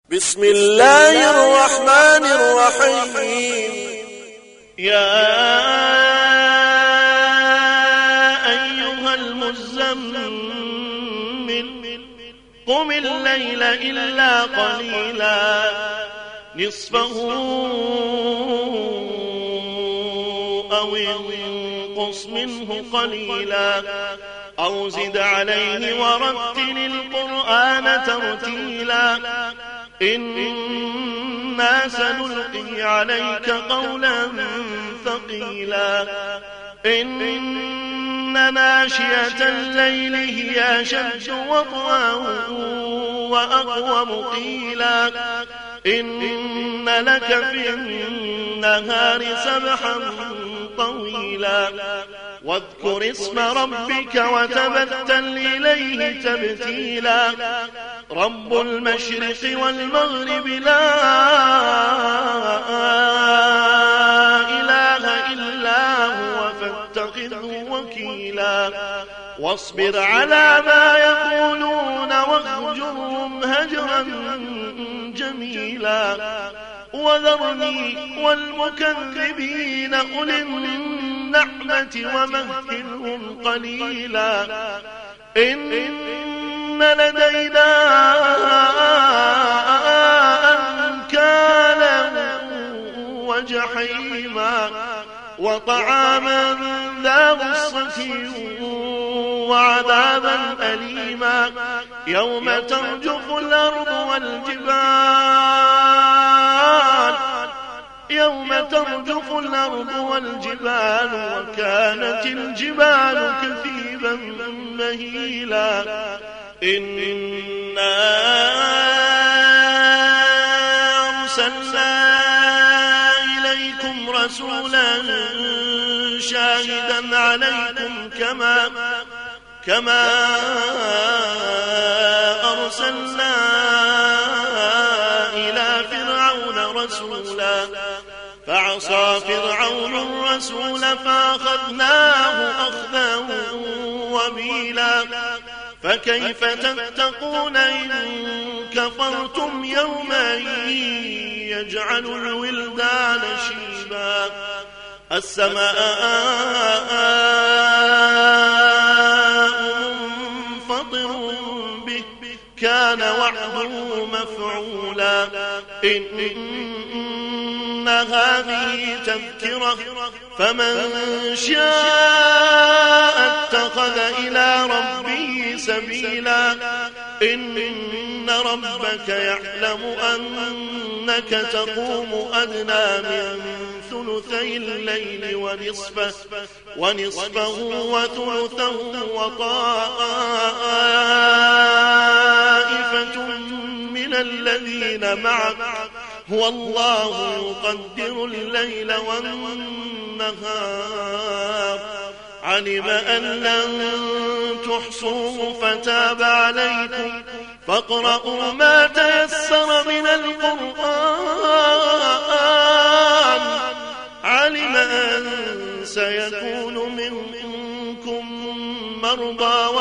بسم الله الرحمن الرحيم. يا أيها المزمل قم الليل إلا قليلا نصفه أو انقص منه قليلا أو زد عليه ورتل القرآن ترتيلا إنا سنلقي عليك قولا ثقيلا إن ناشئة الليل هي أشد وطئا وأقوم قيلا إن لك في النهار سبحا طويلا واذكر اسم ربك وتبتل إليه تبتيلا رب المشرق والمغرب لا إله إلا هو فاتخذه وكيلا واصبر على ما يقولون واهجرهم هجرا جميلا وذرني والمكذبين أولي النعمة ومهلهم قليلا إن لدينا أنكالا وجحيما وطعاما ذا غصة وعذابا أليما يوم ترجف الأرض والجبال وكانت الجبال كثيبا مهيلا إنا أرسلنا إليكم رسولا شاهدا عليكم كما أرسلنا إلى فرعون رسولا فعصى فرعون الرسول فأخذناه أخذا وبيلا فكيف تتقون إن كفرتم يوما يجعل الولدان شيبا السماء منفطر به كان وعده مفعولا إن هذه تذكرة فمن شاء اتخذ إلى ربه سبيلا إن ربك يعلم أنك تقوم أدنى من ثلثي الليل ونصفه وثلثه وطائفة من الذين معك هو الله يقدر الليل والنهار علم أن لن تحصوه فتاب عليكم فاقرؤوا ما تيسر من القرآن علم أن سيكون منكم مرضى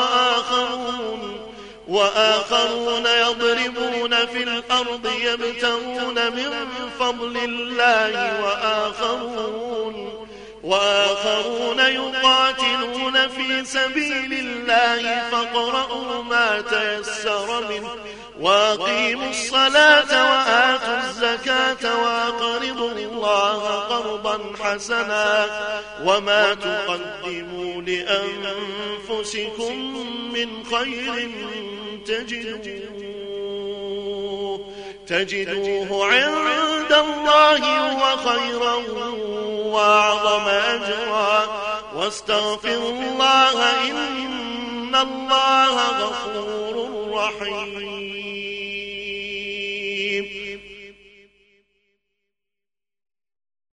وآخرون يضربون في الأرض يبتغون من فضل الله وآخرون يقاتلون في سبيل الله فاقرؤوا ما تيسر منه وأقيموا الصلاة وآتوا الزكاة وأقرضوا الله قرضا حسنا وما تقدموا لأنفسكم من خير تجدوه عند الله هو خيرا وأعظم أجرا واستغفروا الله إن الله غفور رحيم.